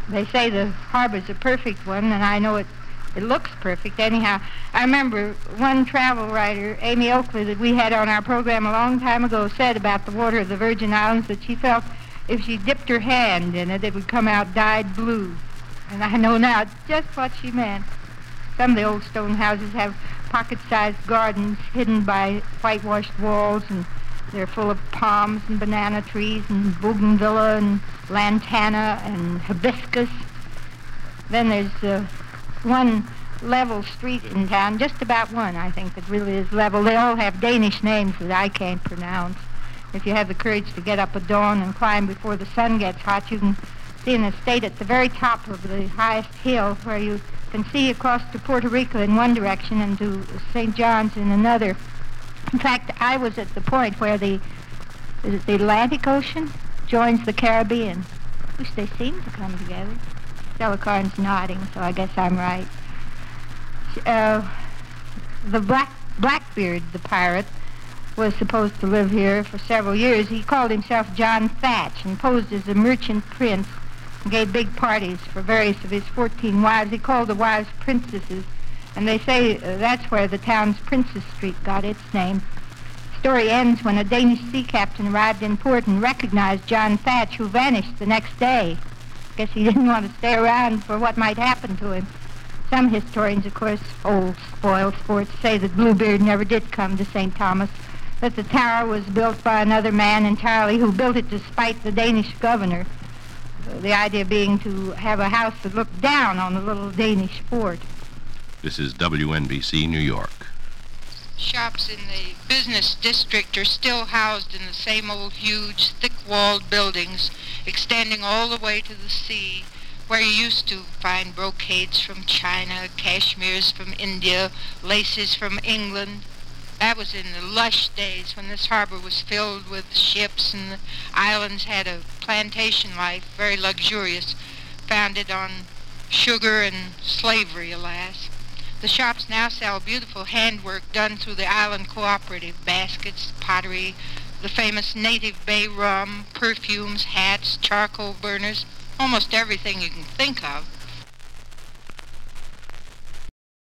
They say the harbor's a perfect one, and I know it looks perfect. Anyhow, I remember one travel writer, Amy Oakley, that we had on our program a long time ago, said about the water of the Virgin Islands that she felt if she dipped her hand in it, it would come out dyed blue. And I know now just what she meant. Some of the old stone houses have pocket-sized gardens hidden by whitewashed walls, and they're full of palms and banana trees and bougainvillea and lantana and hibiscus. Then there's one level street in town, just about one, I think, that really is level. They all have Danish names that I can't pronounce. If you have the courage to get up at dawn and climb before the sun gets hot, you can see an estate at the very top of the highest hill where you can see across to Puerto Rico in one direction and to St. John's in another. In fact, I was at the point where the Atlantic Ocean joins the Caribbean, which they seem to come together. Stella Carn's nodding, so I guess I'm right. The Blackbeard, the pirate, was supposed to live here for several years. He called himself John Thatch and posed as a merchant prince and gave big parties for various of his 14 wives. He called the wives princesses, and they say that's where the town's Princess Street got its name. The story ends when a Danish sea captain arrived in port and recognized John Thatch, who vanished the next day. Guess he didn't want to stay around for what might happen to him. Some historians, of course, old spoiled sports, say that Bluebeard never did come to St. Thomas, that the tower was built by another man entirely who built it to spite the Danish governor, the idea being to have a house that looked down on the little Danish fort. This is WNBC New York. Shops in the business district are still housed in the same old huge, thick-walled buildings extending all the way to the sea, where you used to find brocades from China, cashmeres from India, laces from England. That was in the lush days when this harbor was filled with ships and the islands had a plantation life, very luxurious, founded on sugar and slavery, alas. The shops now sell beautiful handwork done through the island cooperative, baskets, pottery, the famous native bay rum, perfumes, hats, charcoal burners, almost everything you can think of.